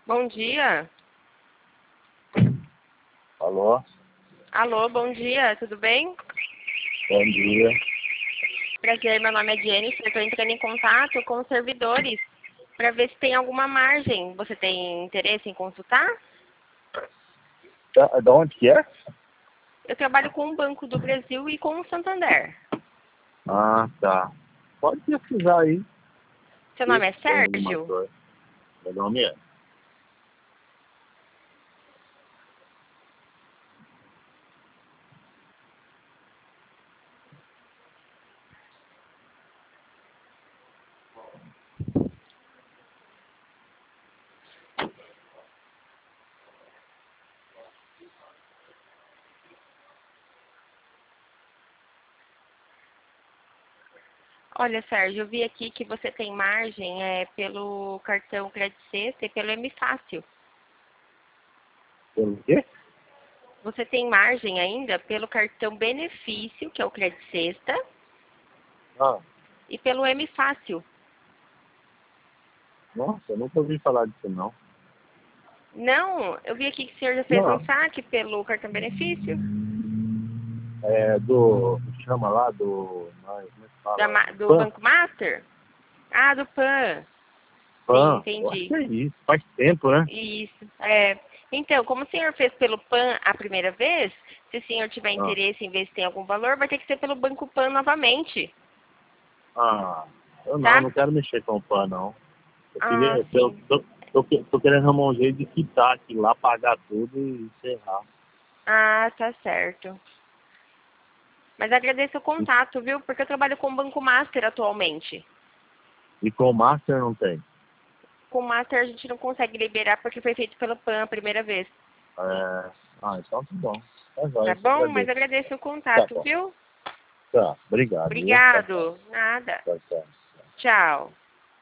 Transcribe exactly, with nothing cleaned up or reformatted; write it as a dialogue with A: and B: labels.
A: Bom dia.
B: Alô?
A: Alô, bom dia, tudo bem?
B: Bom dia.
A: Prazer, meu nome é Jennifer, estou entrando em contato com os servidores para ver se tem alguma margem. Você tem interesse em consultar?
B: Da, da onde que é?
A: Eu trabalho com o Banco do Brasil e com o Santander.
B: Ah, tá. Pode pesquisar aí.
A: Seu
B: Ver
A: nome é
B: se tem alguma
A: Sérgio?
B: coisa. Meu nome é.
A: Olha, Sérgio, eu vi aqui que você tem margem é, pelo cartão Credit Sexta e pelo M Fácil.
B: Pelo quê?
A: Você tem margem ainda pelo cartão Benefício, que é o Credit Sexta,
B: Ah,
A: e pelo M Fácil.
B: nossa, eu nunca ouvi falar disso não.
A: Não, eu vi aqui que o senhor já fez um
B: Não.
A: saque pelo cartão Benefício.
B: É do. Chama lá do. Ai, como é que
A: Da
B: fala?
A: ma- do
B: Pan.
A: Banco Master? Ah, do Pan. Sim,
B: Pan. Eu acho
A: entendi.
B: que é isso. Faz tempo, né?
A: Isso. É. Então, como o senhor fez pelo Pan a primeira vez, se o senhor tiver
B: Ah,
A: interesse em ver se tem algum valor, vai ter que ser pelo Banco Pan novamente,
B: ah eu não,
A: tá?
B: não quero mexer com o Pan, não. Eu queria.
A: Ah,
B: Eu
A: sim.
B: tô, tô, tô, tô querendo arrumar um jeito de quitar aquilo lá, pagar tudo e encerrar.
A: Ah, tá certo. Mas agradeço o contato, viu? Porque eu trabalho com o Banco Master atualmente.
B: E com o Master não tem.
A: Com o Master a gente não consegue liberar porque foi feito pelo Pan a primeira vez.
B: É... Ah, então tá bom. Tá
A: Tá
B: jóia, te
A: bom? Mas
B: agradeço.
A: agradeço o
B: Tá
A: contato,
B: bom.
A: viu?
B: Tá, obrigado, viu? Tchau, tchau.
A: Obrigado. Nada.
B: Tchau, tchau.
A: Tchau.